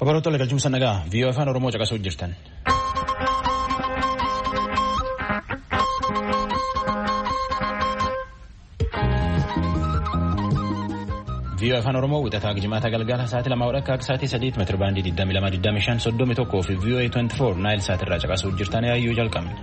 Obaroota galchuun sannagaa viiyoo afaan Oromoo caqasuu jirtan. viiyoo afaan Oromoo wixataa jimaata galgala sa'aatii 2 akka sa'aatii 3 meetira baandii 22 25 fi viiyoo 24 naayil sa'aatii irraa caqasuu jirtan yaayyuu jalqabne.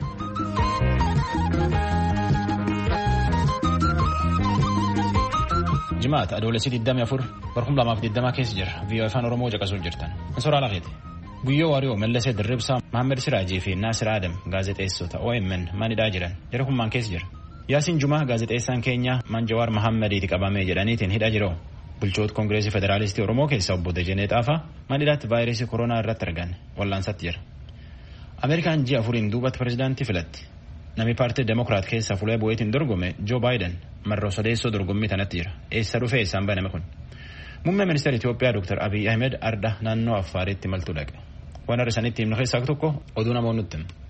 jimaata adoolessi 24 barhum 2020 keessa jira viiyoo afaan Oromoo caqasuu jirtan. Soraa lafeeti. Guyyoo Waariyoo Mallasee Dirribsaa Mahammad Siraajii fi Naasir Adam gaazexeessota OMN manidhaa jiran jara humnaan keessa jira. Yaasiin Jumaa gaazexeessaan keenya Manjawaar Mahammadiiti qabamee jedhaniitiin hidhaa jiru. Bulchoota Koongireesii Federaalistii Oromoo keessaa obbo Dajanee Xaafaa manidhaatti vaayirasii koronaa irratti argan wal'aansatti jira. Ameerikaan ji'a 4 duubatti pirezidaantii filatti. Namni paartii Demokiraat keessaa fuulee bu'eetiin dorgome Joo Baayiden marroo sadeessoo dorgommii tanatti jira. Eessa dhufee isaan baname kun? Muummee ministeera Itoophiyaa Dr. Abiy Ahmed arda naannoo Affaaritti maltuu dhaqe. Waan har'a sanitti himnu keessaa tokko oduu namoonni nutti himu.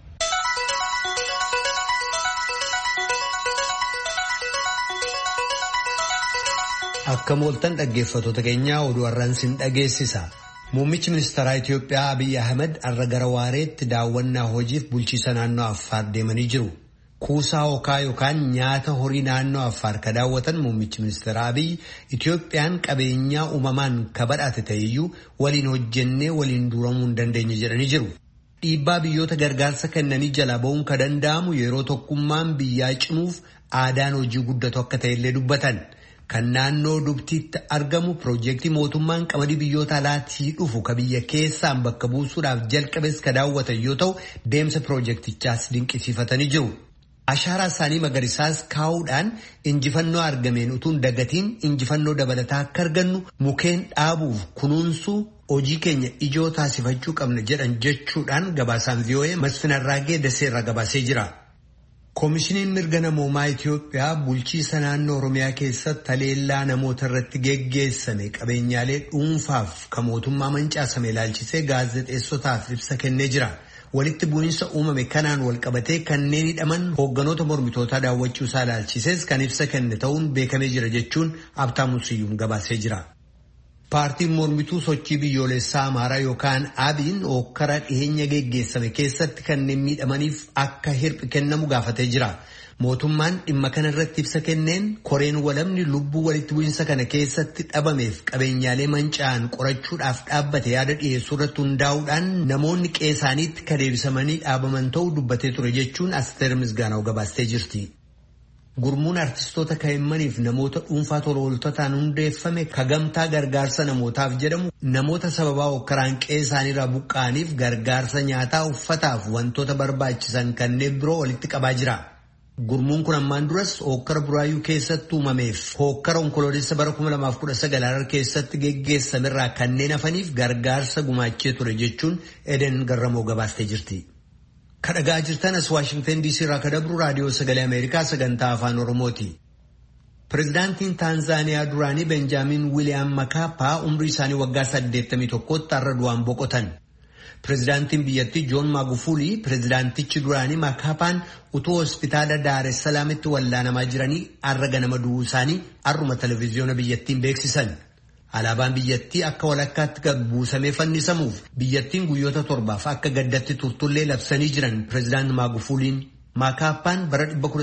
Akka mooltan dhaggeeffattoota keenyaa oduu har'aan sin dhageessisa. Muummichi ministeeraa Itoophiyaa Abiy Ahmed arra gara waareetti daawwannaa hojiif bulchiisa naannoo Affaar deemanii jiru. Kuusaa hokaa yookaan nyaata horii naannoo Affaar ka daawwatan muummichi ministeeraa Abiy Itoophiyaan qabeenyaa uumamaan ka badhaate ta'eyyuu waliin hojjennee waliin duramuu hin dandeenye jedhanii jiru. Dhiibbaa biyyoota gargaarsa kennanii jala ba'uun ka danda'amu yeroo tokkummaan biyyaa cimuuf aadaan hojii guddatu akka ta'ellee dubbatan. Kan naannoo dubtiitti argamu piroojeektii mootummaan qamadii biyyoota alaatii dhufu ka biyya keessaan bakka buusuudhaaf jalqabes ka daawwatan yoo ta'u deemsa piroojeektichaas dinqisiifatanii jiru. Ashaaraa isaanii magariisaas kaa'uudhaan injifannoo argameen utuun dagatiin injifannoo dabalataa akka argannu mukeen dhaabuuf kunuunsuu hojii keenya ijoo taasifachuu qabna jedhan jechuudhaan gabaasaan VOA Masfinarraagee Daseerra gabaasee jira. Koomishiniin mirga namoomaa Itoophiyaa bulchiisa naannoo Oromiyaa keessatti taleellaa namoota irratti geggeessame qabeenyaalee dhuunfaaf kan mootummaa mancaasame ilaalchisee gaazexeessotaaf ibsa kennee jira. Walitti bu'iinsa uumame kanaan walqabatee kanneen hidhaman hoogganoota mormitootaa daawwachuusaa ilaalchisees kan ibsa kenne ta'uun beekamee jira jechuun Abtaamuu Siyyuum gabaasee jira. Paartiin mormituu sochii biyyoolessaa Amaaraa yookaan Abiin hokkara dhiheenya geggeessame keessatti kanneen miidhamaniif akka hirphi kennamu gaafatee jira. Mootummaan dhimma kana irratti ibsa kenneen koreen walamni lubbuu walitti bu'iinsa kana keessatti dhabameef qabeenyaalee manca'an qorachuudhaaf dhaabbate yaada dhiyeessuu irratti hundaa'uudhaan namoonni qeesaaniitti ka deebisamanii dhaabaman ta'uu dubbatee ture jechuun Asteer Misgaanaw gabaastee jirti. Gurmuun artistoota kaa'immaniif namoota dhuunfaa tola ooltotaan hundeeffame ka gamtaa gargaarsa namootaaf jedhamu namoota sababaa hokkaraan qeesaaniirraa buqqa'aniif gargaarsa nyaataa uffataaf wantoota barbaachisan kanneen biroo walitti qabaa jira. Gurmuun kun ammaan duras hokkara buraayyuu keessatti uumameef hokkara onkoloolessa bara 2019 keessatti geggeessamerraa kanneen hafaniif gargaarsa gumaachee ture jechuun Eden Garramoo gabaastee jirti. Kadhagaa jirtan as Waashingtan DC irraa kadabru raadiyoo sagalee Ameerikaa sagantaa afaan Oromooti. Pireezidaantiin Taanzaaniyaa duraanii Benjaamin Wiiliyaam Makaapaa umrii isaanii waggaa 81tti har'a du'aan boqotan. Pireezidaantiin biyyattii Joon Maagufuli pireezidaantichi duraanii Makaapaan utuu hospitaala Daar es Salaamitti wallaanamaa jiranii har'a ganama du'uu isaanii har'uma televezyiyoona biyyattiin beeksisan. Alaabaan biyyattii akka walakkaatti gad buusamee fannisamuuf biyyattiin guyyoota 7 akka gaddatti turtullee labsanii jiran pireezidaant Maagufuliin Makaappaan bara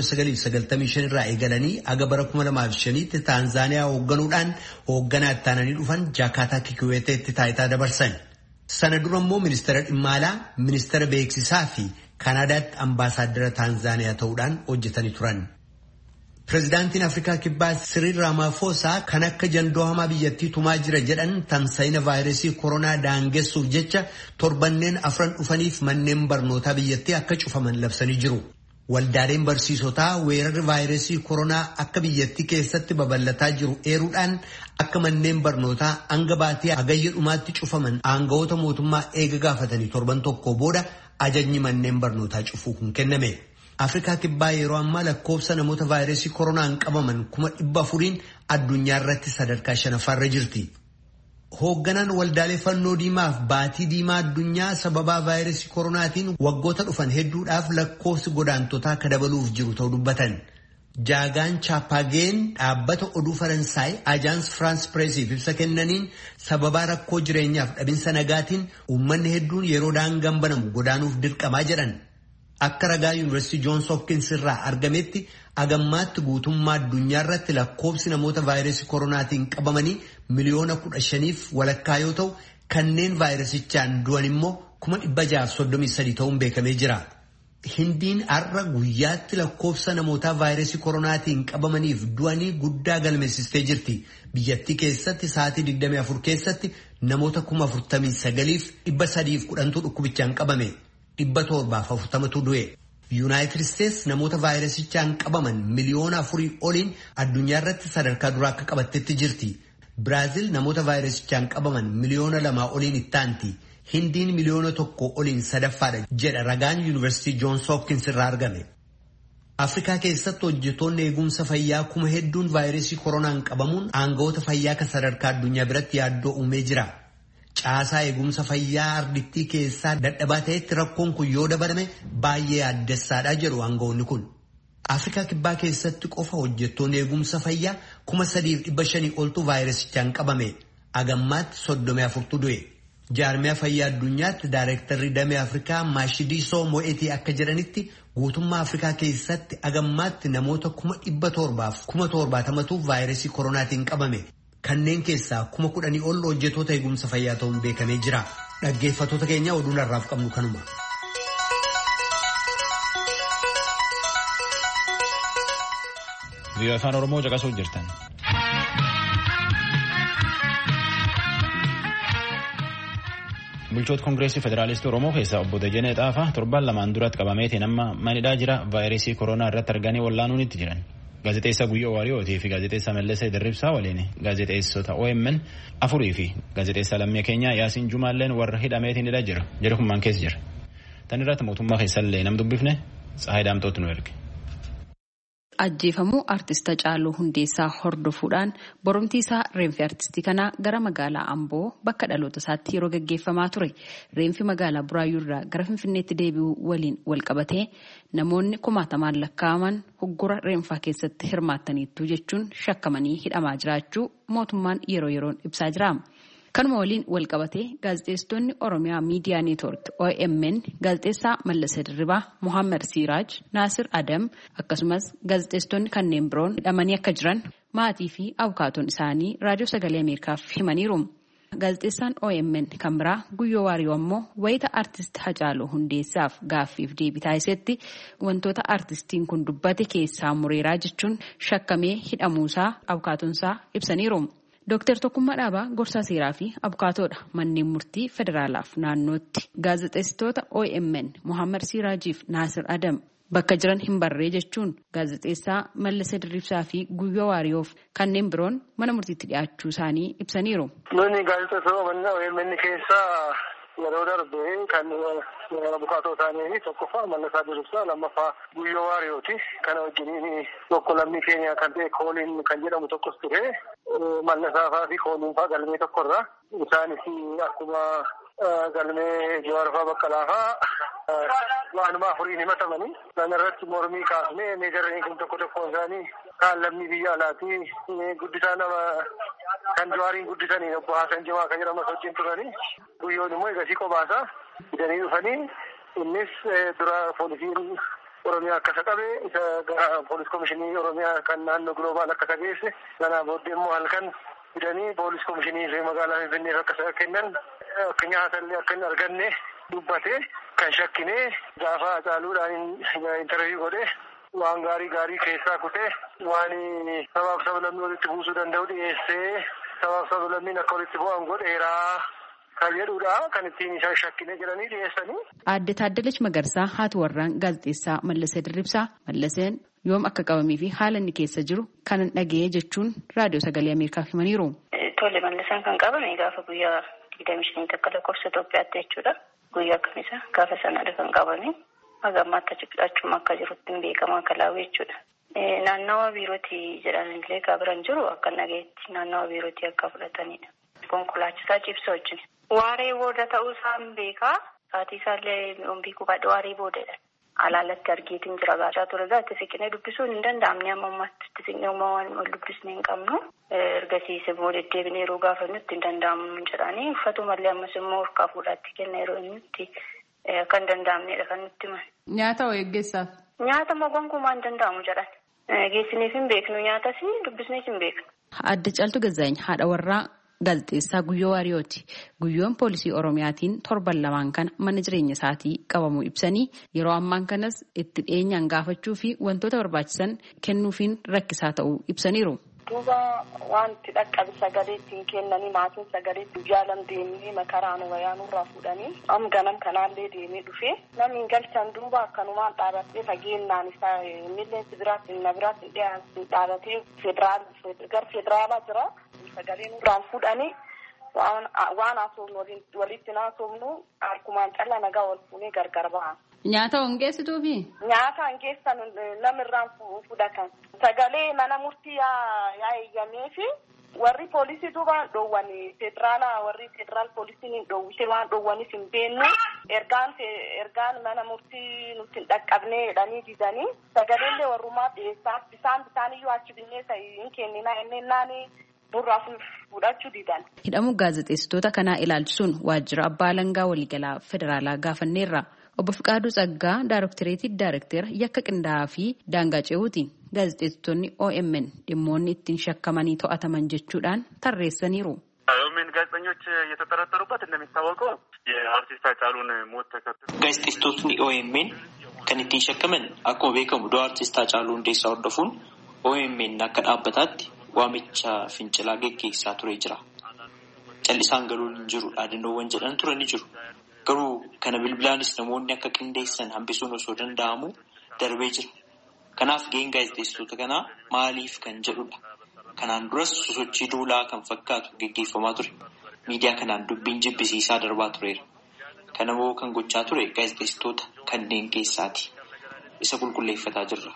1995 irraa eegalanii aga bara 2005tti Taanzaaniyaa hoogganuudhaan hoogganaa ittaananii dhufan Jaakaataa Kikiweeteetti taayitaa dabarsan. Sana dura immoo ministeera dhimma alaa, ministeera beeksisaa fi Kanaadaatti ambaasaaddara Taanzaaniyaa ta'uudhaan hojjetanii turan. Pireezidaantiin Afrikaa Kibbaa Siriil Ramaphosa kan akka jandoo hamaa biyyattii tumaa jira jedhan tamsa'ina vaayirasii koronaa daangessuuf jecha torbanneen 4 dhufaniif manneen barnootaa biyyattii akka cufaman labsanii jiru. Waldaaleen barsiisotaa weerarri vaayirasii koronaa akka biyyattii keessatti babal'ataa jiru eeruudhaan akka manneen barnootaa hanga baatii hagayya dhumaatti cufaman aangawoota mootummaa eega gaafatanii torban tokko booda ajajni manneen barnootaa cufuu kun kenname. Afrikaa Kibbaa yeroo ammaa lakkoofsa namoota vaayirasii koronaan qabaman 400,000 addunyaa irratti sadarkaa 5ffaarra jirti. Hoogganaan waldaalee fannoo diimaaf baatii diimaa addunyaa sababaa vaayirasii koronaatiin waggoota dhufan hedduudhaaf lakkoofsi godaantotaa akka dabaluuf jiru ta'uu dubbatan. Jaagaan Chaapageen dhaabbata oduu Faransaay Ajaans Firaans Pireesiif ibsa kennaniin sababaa rakkoo jireenyaaf dhabinsa nagaatiin uummanni hedduun yeroo daangaan banamu godaanuuf dirqamaa jedhan. Akka ragaa Yuunivarsiitii Joons Hopkins irraa argametti agammaatti guutummaa addunyaa irratti lakkoobsi namoota vaayirasii koronaatiin qabamanii miliyoona 15 walakkaa yoo ta'u kanneen vaayirasichaan du'an immoo 633 ta'uun beekamee jira. Hindiin har'a guyyaatti lakkoobsa namootaa vaayirasii koronaatiin qabamaniif du'anii guddaa galmeessistee jirti. Biyyattii keessatti sa'aatii 24 keessatti namoota 49,310 dhukkubichaan qabame. 740tu du'e. Yuunaayitid Isteets namoota vaayirasichaan qabaman miliyoona 4 oliin addunyaa irratti sadarkaa duraa akka qabattetti jirti. Biraazil namoota vaayirasichaan qabaman miliyoona 2 oliin itti aanti. Hindiin miliyoona 1 oliin sadaffaadha jedha ragaan Yuunivarsiitii Joons Hopkins irraa argame. Afrikaa keessatti hojjettoonni eegumsa fayyaa kuma hedduun vaayirasii koronaan qabamuun aangawoota fayyaa kan sadarkaa addunyaa biratti yaaddoo uumee jira. Caasaa eegumsa fayyaa ardittii keessaa dadhabaa ta'etti rakkoon kun yoo dabalame baay'ee yaaddessaadha jedhu aangawoonni kun. Afrikaa kibbaa keessatti qofa hojjettoonni eegumsa fayyaa 3,500 oltu vaayirasichaan qabame. Agammaatti 34tu du'e. Jaarmiyaa fayyaa addunyaatti Daayirektarri Damee Afrikaa Maashidisoo Mo'eetii akka jedhanitti guutummaa Afrikaa keessatti agammaatti namoota 770,000tu vaayirasii koronaatiin qabame. Kanneen keessaa 10,000 ol hojjettoota eegumsa fayyaa ta'uun beekamee jira. Dhaggeeffattoota keenya oduun har'aaf qabnu kanuma. Biyya afaan Oromoo caqasuu jirtan. Bulchoota Kongireesii Federaalistii Oromoo keessaa obbo Dajanee Xaafaa torban lamaan duratti qabameetiin amma manidhaa jira vaayirasii koronaa irratti arganii wallaanuun itti jiran. Gaazexeessaa Guyyoo Waariyootii fi gaazexeessaa Mallasee Dirribsaa waliin gaazexeessota OMN 4 fi gaazexeessaa lammii keenyaa Yaasiin Jumaalleen warra hidhameetiin hidhaa jira. Jara humnaan keessa jira. Tan irratti mootummaa keessallee nam dubbifne Tsahaay Daamtootu nu erge. Ajjeefamuu artista Haacaaluu Hundeessaa hordofuudhaan boromtii isaa reenfi artistii kanaa gara magaalaa Amboo bakka dhaloota isaatti yeroo gaggeeffamaa ture. Reenfi magaalaa Buraayyuu irraa gara Finfinneetti deebi'uu waliin wal qabatee namoonni 1,000 lakkaa'aman hoggora reenfaa keessatti hirmaattaniittu jechuun shakkamanii hidhamaa jiraachuu mootummaan yeroo yeroon ibsaa jira. Kanuma waliin wal qabatee gaazexeessitoonni Oromiyaa Miidiyaa Neetwoork OMN gaazexeessaa Mallasee Dirribaa, Muhammad Siraaj, Naasir Adam akkasumas gaazexeessitoonni kanneen biroon hidhamanii akka jiran maatii fi abukaatoon isaanii raadiyoo sagalee Ameerikaaf himaniiru. Gaazexeessaan OMN kan biraa Guyyoo Waariyoo ammoo wayita artist Haacaaluu Hundeessaaf gaaffiif deebii taasisetti wantoota artistiin kun dubbate keessaa mureeraa jechuun shakkamee hidhamuusaa abukaatonsaa ibsaniiru. Dr. Tokkummaa Dhaabaa gorsaa seeraa fi abukaatoodha manneen murtii federaalaaf naannootti gaazexeessitoota OMN Muhammad Siraajiif Naasir Adam bakka jiran hin barree jechuun gaazexeessaa Mallasee Dirribsaa fi Guyyoo Waariyoof kanneen biroon mana murtiitti dhiyaachuu isaanii ibsaniiru. Nuni gaazexeessitoota OMN keessaa yeroo darbe kan abukaatoo isaanii tokkoffaa Mallasee Dirribsaa lammaffaa Guyyoo Waariyooti. Kana wajjin tokko lammii keenya kan ta'e Kooliin kan jedhamu tokkos ture. Mallasaafaa fi Kooliinfaa galmee tokkorra. Isaanis akkuma galmee Jawaarfaa Baqqalaafaa waanuma afuriin himatamanii. Kana irratti mormii kaafnee meejarreen kun tokko isaanii kaan lammii biyya alaatii guddisaa nama kan Jawaariin guddisanii obbo Haasan Jimaa kan jedhamas wajjin turanii. Guyyoon immoo egasii qophaasa fidanii dhufanii innis dura poolisiin Oromiyaa akkasa qabe isa gara poolis komishinii Oromiyaa kan naannoo Gloobaal akkasa geesse kanaa booddee immoo halkan fidanii poolis komishinii magaalaa Finfinneef akkasa kennan akka nyaatallee akka hin arganne dubbate kan shakkine gaafa Haacaaluudhaan intarviiyuu godhe waan gaarii keessaa kutee waan sabaaf sablammii walitti buusuu danda'u dhiyeessee sabaaf sablammiin akka walitti bu'an godheeraa kan jedhudha kan ittiin isa shakkine jedhanii dhiyeessanii. Aadde Taaddalech Magarsaa haati warraan gaazexeessaa Mallasee Dirribsaa Mallaseen yoom akka qabamee fi haala inni keessa jiru kanan dhaga'ee jechuun raadiyoo sagalee Ameerikaaf himaniiru. Tole Mallaseen kan qabame gaafa guyyaa 25 akka lakkoofsa Itoophiyaatti jechuudha. Guyyaa akkamisa gaafa sanadha kan qabame. Hagammaatti achuma akka jirutti hin beekamaa akka laawee jechuudha. Naannawa biirootii jedhanillee gaabiraan jiru akka nageetti naannawa biirootii akka fudhatanidha. Konkolaachisaa cibsa wajjin. Waaree booda ta'uu isaan beekaa. Saatii isaallee beekuu baadhu waaree boodadha. alaalatti argeetiin jira gaachaa ture gaa itti siqnee dubbisuun hin danda'amne amma ammaatti itti siqnee waan wal dubbisnee hin qabnu ergasiise booda deddeebinee yeroo gaafannutti hin danda'amu jedhanii uffatumallee ammas immoo harkaa fuudhaatti kenna yeroo inni kan danda'amnedha kan nutti himan. Nyaata eeggeessaaf? Nyaata gonkumaa hin danda'amu jedhan. Geessineef hin beeknu nyaatas dubbisneef hin beeknu. Adda Caaltuu Gazzaany haadha warraa gaazexeessaa Guyyoo Waariyooti. Guyyoon poolisii Oromiyaatiin torban lamaan kana mana jireenya isaatii qabamuu ibsanii yeroo ammaan kanas itti dhiyeenyaan gaafachuu fi wantoota barbaachisan kennuufiin rakkisaa ta'uu ibsaniiru. Duuba wanti dhaqqabi sagalee ittiin kennanii maatiin sagalee guyyaa lama deemnee makaraan wayaanurraa fuudhanii amma ganam kanaallee deemee dhufee namni hin galchan duuba akkanumaan dhaabatee fageennaan isaa milleensi biraatti na biraatti dhaabatee gara federaalaa jira sagalee nurraan fuudhanii waan haasofnu walitti haasofnu harkumaan callaa nagaa wal fuunee gargar ba'a. Nyaata hongeessituufi? Nyaata hongeessan namirraan fudhatan. Sagalee mana murtii yaa eeyyamee fi warri poolisii duuba dhoowwanii warri federaal poolisiin hin dhoowwise waan dhoowwanis hin beeknu ergaan mana murtii nutti hin dhaqqabnee jedhanii didanii sagaleellee warrumaa dhiyeessaa isaaniyyuu achi bineensa hin kenninaa inninnaanii burraa fudhachuu didan. Hidhamuu gaazexeessitoota kanaa ilaalchisuun waajjira abbaa alangaa waliigalaa federaalaa gaafanneerra. Obbo Fiqaaduu Tsaggaa Daaroktireetii Daarektera yakka qindaa'aa fi daangaa ce'uuti. Gaazexeessitoonni OMN dhimmoonni ittiin shakkamanii to'ataman jechuudhaan tarreessaniiru. OMN ጋዜጠኞች የተጠረጠሩበት እንደሚታወቀው የአርቲስት ሃጫሉን ሞት ተከትሎ gaazexeessitoonni OMN kan ittiin shakkaman akkuma beekamu du'a artiist Haacaaluu Hundeessaa hordofuun OMN akka dhaabbataatti waamicha fincilaa geggeessaa ture jira. Callisaan galuun hin jiru dhaadannoowwan jedhan turan ni jiru. Garuu kana bilbilaanis namoonni akka qindeessan hambisuun osoo danda'amu darbee jira. Kanaaf gaheen gaazexeessitoota kanaa maaliif kan jedhudha. Kanaan duras sosochii duulaa kan fakkaatu geggeeffamaa ture. Miidiyaa kanaan dubbiin jibbisiisaa darbaa tureera. Kanammoo kan gochaa ture gaazexeessitoota kanneen keessaati. Isa qulqulleeffataa jirra.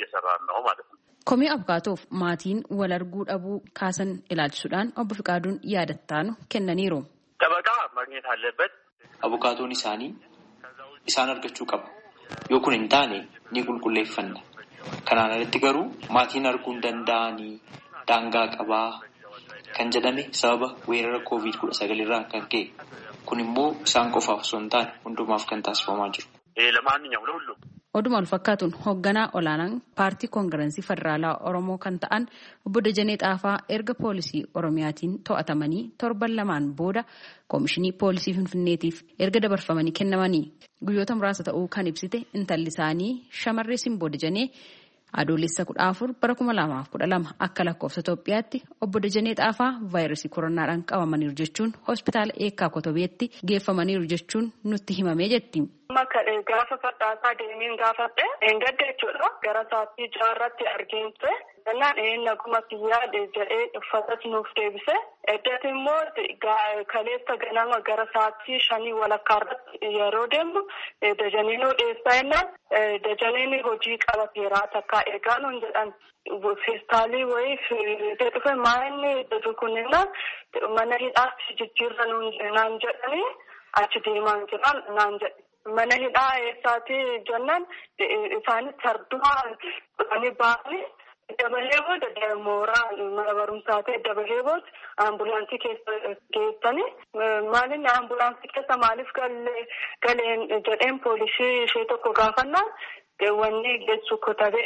Komii abukaatoof maatiin wal arguu dhabuu kaasan ilaalchisuudhaan obbo Fiqaaduun yaadattaanu kennaniiru. Dabaqaa magneet hallabbat. Abukaatoon isaanii isaan argachuu qaba. Yoo kun hin taane ni qulqulleeffanna. Kanaan alatti garuu maatiin arguu hin danda'anii daangaa qabaa kan jedhame sababa weerara COVID-19 irraa kan ka'e. Kun immoo isaan qofaaf osoo hin taane hundumaaf kan taasifamaa jiru. Oduma wal fakkaatuun hoogganaa olaanaan paartii koongirensii federaalaa Oromoo kan ta'an obbo Dajanee Xaafaa erga poolisii Oromiyaatiin to'atamanii torban lamaan booda koomishinii poolisii Finfinneetiif erga dabarfamanii kennamanii guyyoota muraasa ta'uu kan ibsite intalli isaanii shamarree Simboo Dajanee adoolessa 14 bara 2012 akka lakkoofsa Itoophiyaatti obbo Dajanee Xaafaa vaayirasii koronaadhaan qabamaniiru jechuun hospitaala Eekkaa Kotobeetti geeffamaniiru jechuun nutti himamee jetti. Gaafa fadhaasaa deemeen gaafadhe gadda jechuudha. Gara sa'aatii jaarratti argeente. Jennaan naguma kiyyaa jedhee uffatas nuuf deebise. Eddatti immoo kaleessa ganama gara sa'aatii 5 walakkaarratti yeroo deemu Dajaneen odeessaa jennaan Dajaneen hojii qabateeraa takkaa eegaa nuun jedhan feestaalii wayii dhufe maa'inni kunneen mana hidhaatti jijjiirra naan jedhanii achi deemaan jiran naan jedhe. Mana hidhaa eessaati jennaan isaanis sardumaa dhufanii ba'anii dabalee booda mooraa mana barumsaati dabalee booda ambulaansii keessa geessanii maalinni ambulaansii keessa maaliif galeen jedheen poolisii ishee tokko gaafannaan wanni geessu kotabee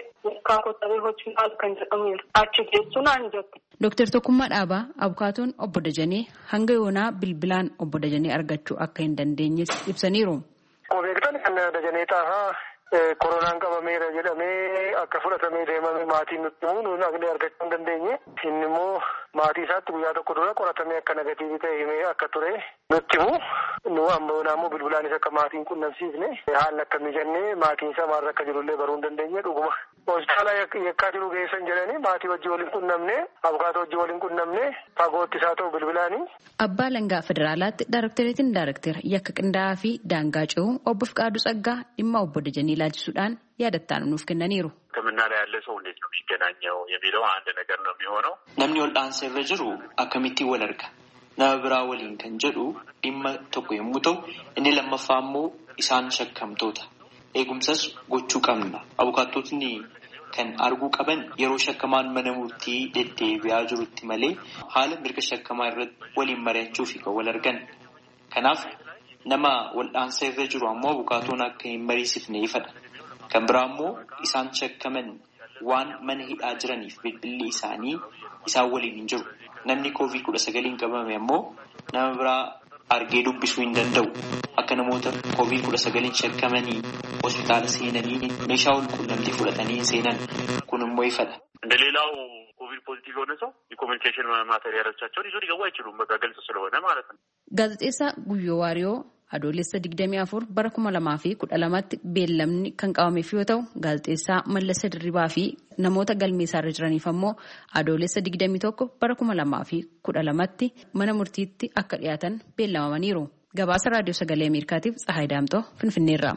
hojii maal kan jedhamu achi geessu naan jette. Dooktar Tokkummaa Dhaabaa abukaatoon obbo Dajanee hanga yoonaa bilbilaan obbo Dajanee argachuu akka hin dandeenyes ibsaniiru. Beektan kan Dajanee Xaafaa koronaan qabameera jedhamee akka fudhatamee deemame maatiin nutti himu nuyi naqnee argachuu hin dandeenye. Inni immoo maatii isaatti guyyaa tokko dura qoratamee akka negatiivii ta'e himee akka ture nutti himu. Nu ammoo bilbilaanis akka maatiin qunnamsiifne haalli akka mijannee maatiin isaa maal akka jirullee baruu hin dandeenye dhuguma. Hospitaala yakkaa jiru geessan jedhanii maatii wajjin waliin qunnamne abukaatoo wajjin waliin qunnamne fagootti isaa ta'u bilbilaanii. Abbaa Alangaa Federaalaatti Daaroktireetiin Daarektera yakka qindaa'aa fi daangaa ce'uu obbo Fiqaaduu Tsaggaa dhimma obbo Dajanee ilaalchisuudhaan yaadattaanu nuuf kennaniiru. ሕክምና ላይ ያለ ሰው እንዴት ነው የሚገናኘው የሚለው አንድ ነገር ነው የሚሆነው. Namni ol dhaansa irra jiru akkamitti wal arga nama biraa waliin kan jedhu dhimma tokko yommuu ta'u inni lammaffaa immoo isaan shakkamtoota eegumsas gochuu qabna. Abukaattotni kan arguu qaban yeroo shakkamaan mana murtii deddeebi'aa jirutti malee haala mirga shakkamaa irratti waliin mari'achuu fi kan wal argan. Kanaaf nama wal'aansa irra jiru ammoo abukaatoon akka hin mariisifne ifadha. Kan biraa ammoo isaan shakkaman waan mana hidhaa jiraniif bilbilli isaanii isaan waliin hin jiru. Namni COVID-19 qabame ammoo nama biraa argee dubbisuu hin danda'u. Akka namoota COVID-19 shakkamanii hospitaala seenanii meeshaa walquunnamtii fudhatanii seenan kun immoo ifadha. እንደሌላው ኮቪድ ፖዚቲቭ የሆነ ሰው የኮሚኒኬሽን ማቴሪያሎቻቸውን ይዞ ሊገቡ አይችሉም። በቃ ግልጽ ስለሆነ ማለት ነው። ጋዜጤሳ ጉዮ ዋሪዮ adoolessa 24 bara 2012tti beellamni kan qabameef yoo ta'u gaazexeessaa Mallasa Dirribaa fi namoota galmeessaarra jiraniif ammoo adoolessa 21 bara 2012tti mana murtiitti akka dhiyaatan beellamamaniiru. Gabaasa raadiyoo sagalee Ameerikaatiif Tsahaay Daamtoo Finfinneerraa.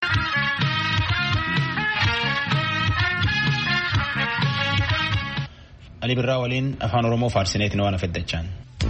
Ali Birraa waliin afaan Oromoo faarsineetiin waan afeddachaan.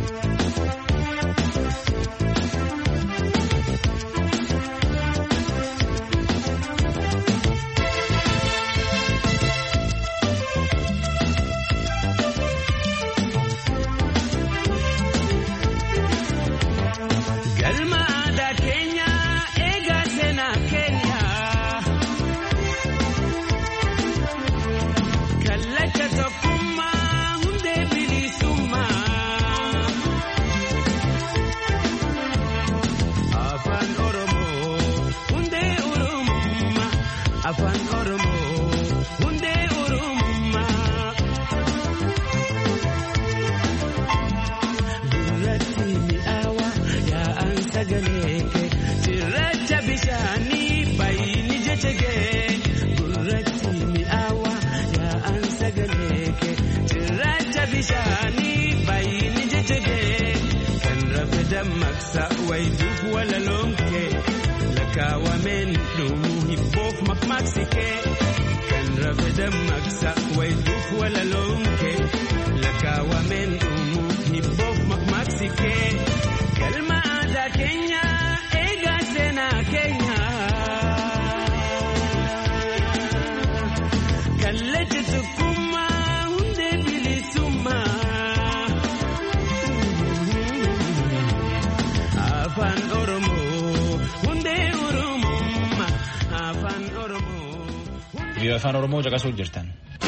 Afaan Oromoo caqasuu jirtan.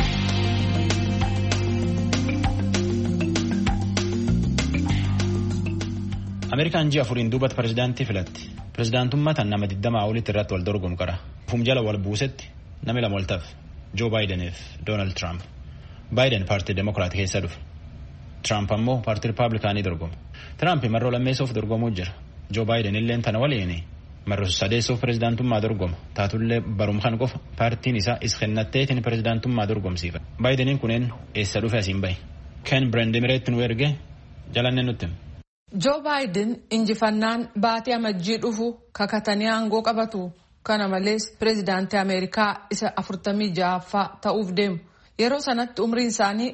Ameerikaan ji'a afuriin duubatti pirezidaantii filatti. Pirezidaantummaa tan nama 20 olitti irratti wal dorgomu qara. Fumjala wal buusetti nami lama waltaaf Joo Baayideniif Doonaald Tiraamp. Baayiden paartii Demokiraat keessa dhufe. Tiraamp ammoo paartii Rippaabilikaanii dorgoma. Tiraamp marroo lammeessuuf dorgomuu jira. Joo Baayiden illee tana waliini. Marroo sadeessuuf pirezidaantummaa dorgoma. Taatullee barumkan qofa paartiin isaa iskennatteetiin pirezidaantummaa dorgomsiifa. Baayideniin kunneen eessa dhufe asiin bahe. Ken Brandimireetti nu erge jalanne nutti. Joo Baayiden injifannaan baatii amajjii dhufu kakatanii aangoo qabatu. Kana malees pirezidaantii Ameerikaa isa 46ffaa ta'uuf deemu. Yeroo sanatti umriin isaanii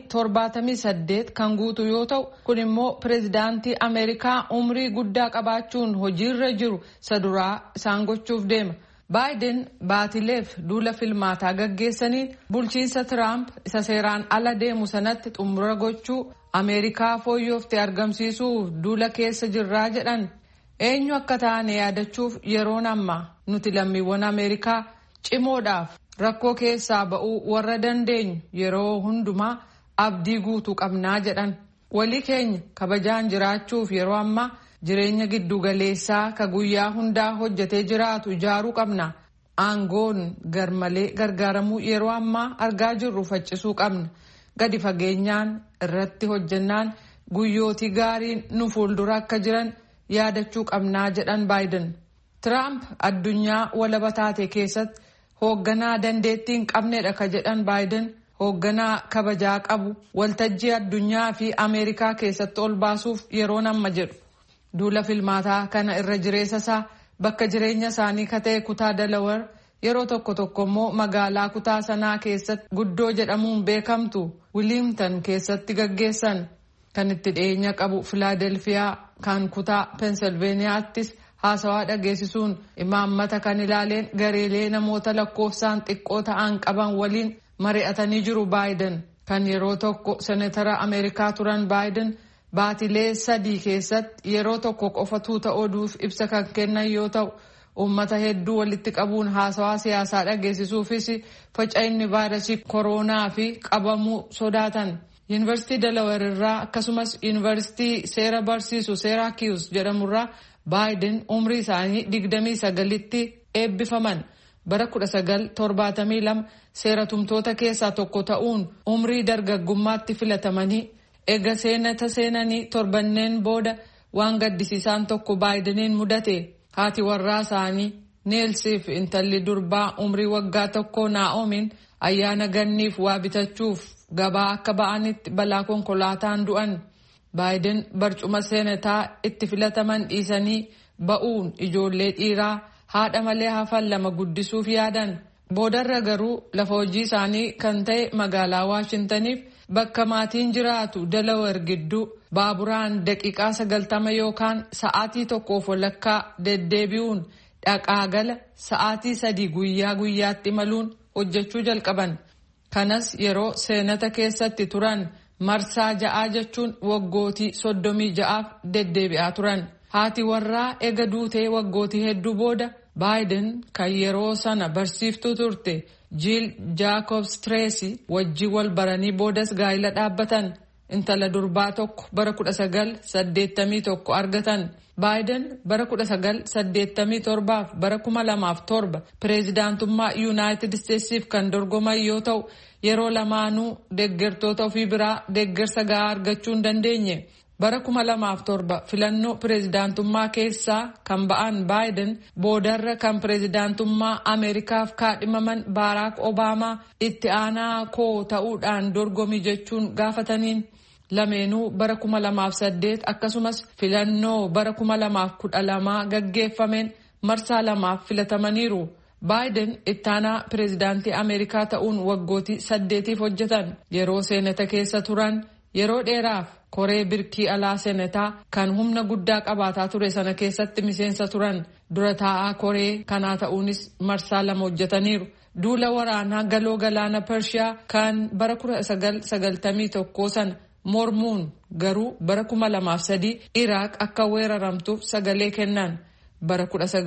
78 kan guutu yoo ta'u kun immoo pirezidaantii Ameerikaa umrii guddaa qabaachuun hojiirra jiru saduraa isaan gochuuf deema. Baayiden baatileef duula filmaataa gaggeessaniin bulchiinsa Tiraamp isa seeraan ala deemu sanatti xumura gochuu Ameerikaa fooyyooftee argamsiisuuf duula keessa jirraa jedhan. Eenyu akka taane yaadachuuf yeroon ammaa nuti lammiiwwan Ameerikaa cimoodhaaf rakkoo keessaa ba'uu warra dandeenyu yeroo hundumaa abdii guutuu qabnaa jedhan. Walii keenya kabajaan jiraachuuf yeroo ammaa jireenya giddugaleessaa ka guyyaa hundaa hojjetee jiraatu ijaaruu qabna. Aangoon garmalee gargaaramuu yeroo ammaa argaa jirru faccisuu qabna. Gadi fageenyaan irratti hojjennaan guyyootii gaariin nu fuuldura akka jiran yaadachuu qabnaa jedhan Baayiden. Tiraamp addunyaa walaba taate keessatti hoogganaa dandeettii hin qabnedha ka jedhan Baayiden hoogganaa kabajaa qabu waltajjii addunyaa fi Ameerikaa keessatti ol baasuuf yeroon amma jedhu. Duula filmaataa kana irra jireessa isaa bakka jireenya isaanii ka ta'e kutaa Delaware yeroo tokko immoo magaalaa kutaa sanaa keessatti guddoo jedhamuun beekamtu Wiliimtan keessatti gaggeessan. Kan itti dhiyeenya qabu Filaadelfiyaa kan kutaa Pensilveeniyaattis haasawaa dhageessisuun imaammata kan ilaaleen gareelee namoota lakkoofsaan xiqqoo ta'an qaban waliin mari'atanii jiru. Baayiden kan yeroo tokko senatara Ameerikaa turan Baayiden baatilee 3 keessatti yeroo tokko qofa tuuta oduuf ibsa kan kennan yoo ta'u uummata hedduu walitti qabuun haasawaa siyaasaa dhageessisuufis faca'inni vaayirasii kooroonaa fi qabamuu sodaatan. Yuunivarsiitii Delaware irraa akkasumas yuunivarsiitii seera barsiisu Syracuse jedhamurraa Baayiden umrii isaanii 29tti eebbifaman. Bara 1972 seeratumtoota keessaa tokko ta'uun umrii dargaggummaatti filatamanii eega seenata seenanii torbanneen booda waan gaddisiisaan tokko Baayideniin mudate. Haati warraa isaanii Neelsii fi intalli durbaa umrii waggaa tokko Naa'omiin ayyaana ganniif waa bitachuuf gabaa akka ba'anitti balaa konkolaataan du'an. Baayiden barcuma seenataa itti filataman dhiisanii ba'uun ijoollee dhiiraa haadha malee hafan 2 guddisuuf yaadan. Boodarra garuu lafa hojii isaanii kan ta'e magaalaa Waashintaniif bakka maatiin jiraatu Delaware gidduu baaburaan daqiiqaa 90 yookaan sa'aatii 1.5 deddeebi'uun dhaqaa gala sa'aatii 3 guyyaa guyyaatti imaluun hojjechuu jalqaban. Kanas yeroo seenata keessatti turan marsaa 6 jechuun waggootii 36 deddeebi'aa turan. Haati warraa eega duutee waggootii hedduu booda Baayiden kan yeroo sana barsiiftuu turte Jiil Jaakobs Tireesii wajjii wal baranii boodas gaa'ila dhaabbatan. Intala durbaa tokko bara 1981 argatan. Baayiden bara 1987 fi bara 2007 pireezidaantummaa Yuunaayitid Isteetsiif kan dorgoman yoo ta'u yeroo lamaanuu deeggartoota ofii biraa deeggarsa gahaa argachuu hin dandeenye. Bara 2007 filannoo pireezidaantummaa keessaa kan ba'an Baayiden boodarra kan pireezidaantummaa Ameerikaaf kaadhimaman Baaraak Obaamaa itti aanaa koo ta'uudhaan dorgomii jechuun gaafataniin. Lameenuu bara 2008 akkasumas filannoo bara 2012 gaggeeffameen marsaa 2 filatamaniiru. Baayiden itti aanaa pireezidaantii Ameerikaa ta'uun waggootii 8 hojjetan. Yeroo seenata keessa turan yeroo dheeraaf koree birkii alaa seenataa kan humna guddaa qabaataa ture sana keessatti miseensa turan. Dura taa'aa koree kanaa ta'uunis marsaa 2 hojjetaniiru. Duula waraanaa galoo galaana Pershiyaa kan bara 1991 sana mormuun garuu bara 2003 Iraaq akka weeraramtuuf sagalee kennan. Bara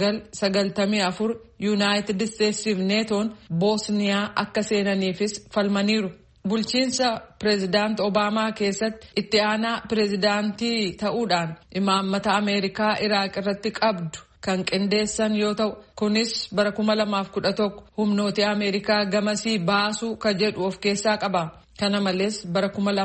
1994 Yuunaayitid Isteetsiif neetoon Boosniyaa akka seenaniifis falmaniiru. Bulchiinsa pireezidaant Obaamaa keessatti itti aanaa pireezidaantii ta'uudhaan imaammata Ameerikaa Iraaq irratti qabdu kan qindeessan yoo ta'u kunis bara 2011 humnooti Ameerikaa gamasii baasuu ka jedhu of keessaa qaba. Kana malees bara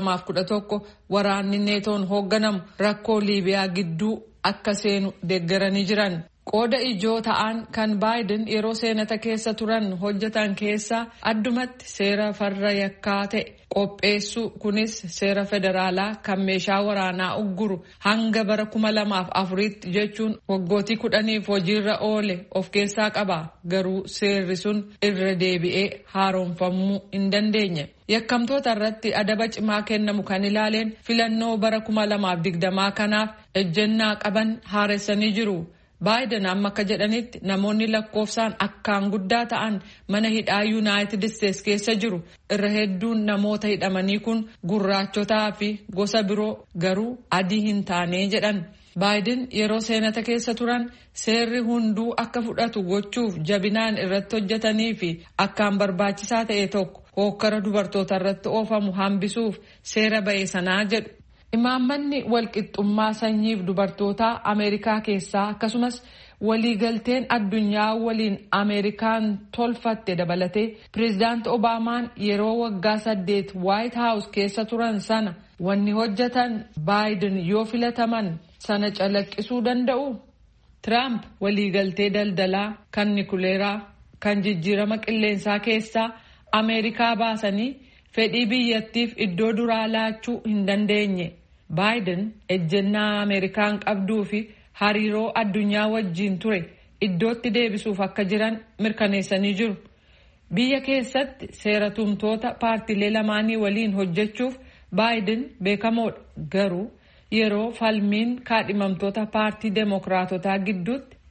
2011 waraanni neetoon hoogganamu rakkoo Liibiyaa gidduu akka seenu deeggaranii jiran. Qooda ijoo ta'an kan Baayiden yeroo seenata keessa turan hojjetan keessaa addumatti seera farra yakkaa ta'e qopheessuu kunis seera federaalaa kan meeshaa waraanaa ugguru hanga bara 2004tti jechuun waggootii 10f hojiirra oole of keessaa qaba. Garuu seerri sun irra deebi'ee haaromfamuu hin dandeenye. Yakkamtoota irratti adaba cimaa kennamu kan ilaaleen filannoo bara 2020 kanaaf ejjennaa qaban haaressanii jiru. Baayiden amma akka jedhanitti namoonni lakkoofsaan akkaan guddaa ta'an mana hidhaa Yuunaayitid Isteets keessa jiru. Irra hedduun namoota hidhamanii kun gurraachotaa fi gosa biroo garuu adii hin taane jedhan. Baayiden yeroo seenata keessa turan seerri hunduu akka fudhatu gochuuf jabinaan irratti hojjetanii fi akkaan barbaachisaa ta'e tokko hookkara dubartoota irratti oofamu hambisuuf seera ba'e sanaa jedhu. Imaammanni walqixxummaa sanyiif dubartootaa Ameerikaa keessaa akkasumas waliigalteen addunyaa waliin Ameerikaan tolfatte dabalatee pireezidaant Obaamaan yeroo waggaa 8 White House keessa turan sana wanni hojjetan Baayiden yoo filataman sana calaqqisuu danda'u. Tiraamp waliigaltee daldalaa kan nikuleeraa kan jijjiirama qilleensaa keessaa Ameerikaa baasanii fedhii biyyattiif iddoo duraa laachuu hin dandeenye. Baayiden ejjennaa Ameerikaan qabduu fi hariiroo addunyaa wajjiin ture iddootti deebisuuf akka jiran mirkaneessanii jiru. Biyya keessatti seera tumtoota paartilee lamaanii waliin hojjechuuf Baayiden beekamoodha. Garuu yeroo falmiin kaadhimamtoota paartii Demookiraatotaa gidduutti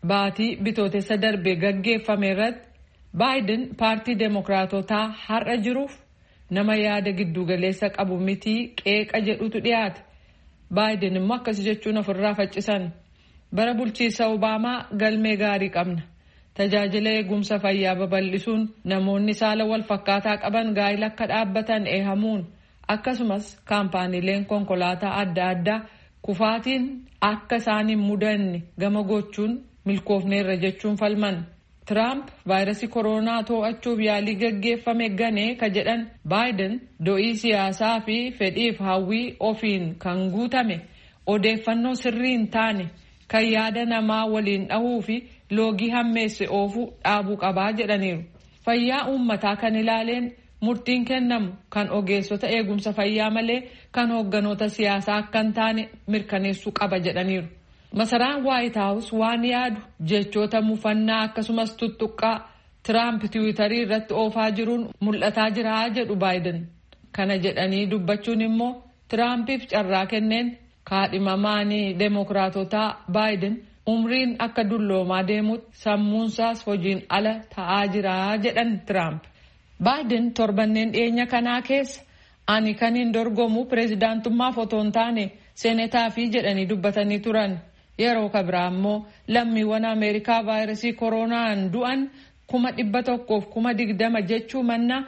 baatii bitootessa darbe gaggeeffame irratti Baayiden paartii Deemokiraatotaa har'a jiruuf nama yaada giddugaleessa qabu mitii qeeqa jedhutu dhiyaate. Baayiden immoo akkas jechuun ofirraa faccisan. Bara bulchiinsa Obaamaa galmee gaarii qabna. Tajaajila eegumsa fayyaa babal'isuun namoonni saala wal fakkaataa qaban gaa'ila akka dhaabbatan eehamuun akkasumas kaampaaniileen konkolaataa adda addaa kufaatiin akka isaan hin mudanne gama gochuun milkoofneerra jechuun falman. Trump vaayirasii koronaa to'achuuf yaalii gaggeeffame ganee ka jedhan Baayiden do'ii siyaasaa fi fedhiif hawwii ofiin kan guutame odeeffannoo sirrii hin taane kan yaada namaa waliin dhahuu fi loogii hammeesse oofuu dhaabuu qabaa jedhaniiru. Fayyaa uummataa kan ilaaleen murtiin kennamu kan ogeessota eegumsa fayyaa malee kan hoogganoota siyaasaa akka hin taane mirkaneessuu qaba jedhaniiru. Masaraan White House waan yaadu jechoota mufannaa akkasumas tuttuqqaa Trump Tiwiitarii irratti oofaa jiruun mul'ataa jira jedhu Baayiden. Kana jedhanii dubbachuun immoo Trumpiif carraa kenneen kaadhimamaanii Deemokiraatotaa Baayiden umriin akka dulloomaa deemutti sammuunsaas hojiin ala ta'aa jira jedhan Trump. Baayiden torbanneen dhiyeenya kanaa keessa ani kan hin dorgomu pireezidaantummaaf otoo hin taane seenetaa fi jedhanii dubbatanii turan. Yeroo kabraa immoo lammiiwwan Ameerikaa vaayirasii koronaan du'an 100,020 jechuu manna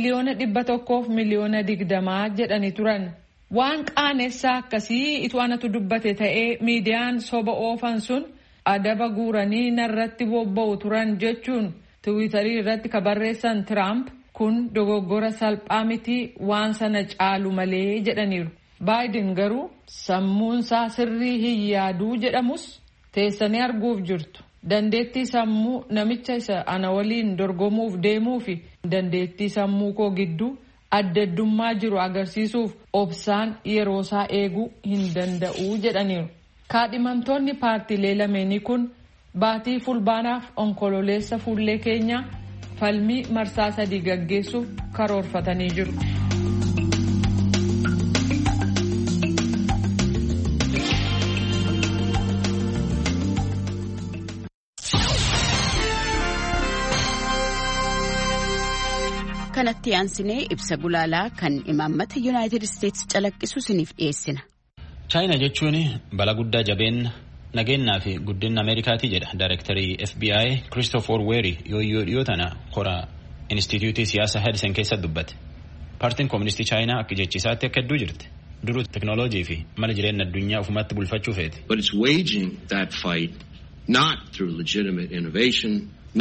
1,100,020 jedhanii turan. Waan qaanessaa akkasii itu anatu dubbate ta'ee miidiyaan soba oofan sun adaba guuranii narratti bobba'u turan jechuun Tiwiitarii irratti ka barreessan Trump kun dogoggora salphaa miti waan sana caalu malee jedhaniiru. Baayiden garuu sammuunsaa sirrii hin yaaduu jedhamus teessanii arguuf jirtu. Dandeettii sammuu namicha isa ana waliin dorgomuuf deemuu fi dandeettii sammuu koo gidduu addaddummaa jiru agarsiisuuf obsaan yeroosaa eeguu hin danda'u jedhaniiru. Kaadhimamtoonni paartiilee lameenii kun baatii fulbaanaaf onkololeessa fuullee keenyaa falmii marsaa 3 gaggeessuuf karoorfatanii jiru. Kanatti aansinee ibsa gulaalaa kan imaammata Yuunaayitid Isteetsi calaqqisu isiniif dhiyeessina. Chaayina jechuun bala guddaa jabeen nageenyaa fi guddina Ameerikaatii jedha Daayirektarii FBI Christopher Wray yoo dhiyoo tana kora Inistituutii Siyaasa Hedisen keessa dubbate. Paartiin Kooministii Chaayinaa akka jechisaatti akka hedduu jirti. Duruu teknooloojii fi mala jireenya addunyaa ufumatti bulfachuu feeti. But it's waging that fight not through legitimate innovation.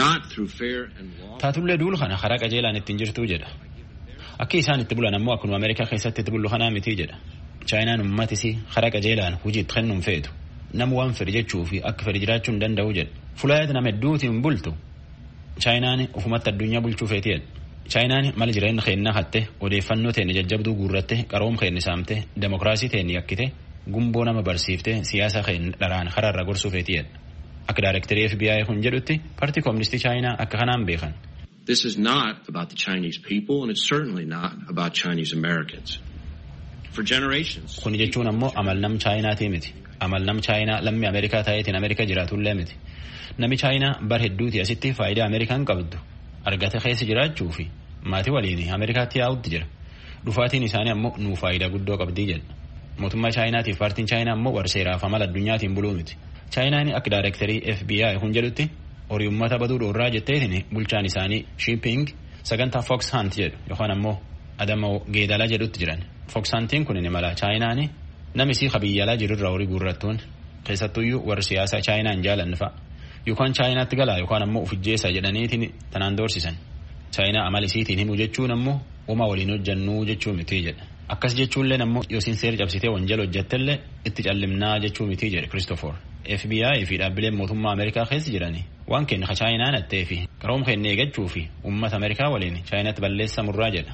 Taatullee duulu kana karaa qajeelaan ittiin jirtuu jedha. Akka isaan itti bulan ammoo akkuma Ameerikaa keessatti itti bullu kanaa miti jedha. Chaayinaan uummatisii karaa qajeelaan hojii itti kennuun feetu. Nama waan fedhe jechuu fi akka fedhe jiraachuu hin danda'u jedha. Fulaayat nama hedduutiin bultu. Chaayinaan ufumatti addunyaa bulchuu feeti jedha. Chaayinaan mala jireenya keennaa hatte odeeffannoo teenne jajjabduu guurratte qaroom keenne saamte demokiraasii teenne yakkite gumboo nama barsiifte siyaasa keenya dharaan karaarra gorsuu feeti jedha. Akka Daayirektarii FBI kun jedhutti paartii Kooministii Chaayinaa akka kanaan beekan. This is not about the Chinese people and it's certainly not about Chinese Americans. For generations. Kun jechuun ammoo amal nam Chaayinaatii miti. Amal nam Chaayinaa lammii Ameerikaa ta'eetiin Ameerikaa jiraatullee miti. Nami Chaayinaa bar hedduuti asitti faayidaa Ameerikaan qabdu argate keessa jiraachuu fi maatii waliin Ameerikaatti yaa'utti jira. Dhufaatiin isaanii ammoo nuu faayidaa guddoo qabdii jedha. Mootummaa Chaayinaatiif paartiin Chaayinaa ammoo warseeraaf amala addunyaatiin buluu miti. Chaayinaan akka Daayirektarii FBI kun jedhutti horii uummata baduu dhoorraa jetteetiin bulchaan isaanii Shiiping sagantaa Fox Hunt jedhu yookaan ammoo Adamoo Geedalaa jedhutti jiran. Fox Huntiin kun mala Chaayinaan namisii qabiyyaalaa jirurraa horii guurrattuun keessattuyyuu warri siyaasaa Chaayinaan jaalannu fa'a yookaan Chaayinaatti galaa yookaan ammoo ufijjeessa jedhaniitiin tanaan doorsisan. Chaayinaa amalisiitiin himuu jechuun ammoo uumaa waliin hojjannuu jechuu miti jedha. Akkas jechuullee ammoo yoosiin seera cabsitee wanjala hojjettellee itti callimnaa jechuu miti jedhe Christopher. FBI fi dhaabbileen mootummaa Ameerikaa keessa jiranii waan kenna Chaayinaan attee fi qaroom kennee eeggachuu fi uummata Ameerikaa waliin Chaayinaatti balleessa murraa jedha.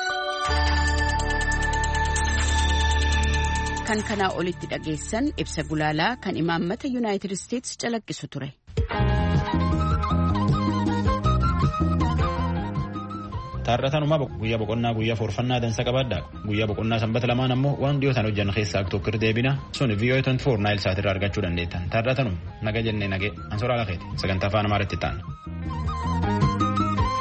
Kan kanaa olitti dhageessan ibsa gulaalaa kan imaammata Yuunaayitid Isteetsi calaqqisu ture. Taarratanuma guyyaa boqonnaa guyyaa forfannaa dansa qabaadhaa. Guyyaa boqonnaa sanbata lamaan ammoo waan dhiyootaan hojjan keessaa tokko deebina sun VOA24 Naayil Saatirraa argachuu dandeettan. Taarratanuma naga jennee nagee ansoraa lakeeti sagantaa afaan Amaaraatti ta'an.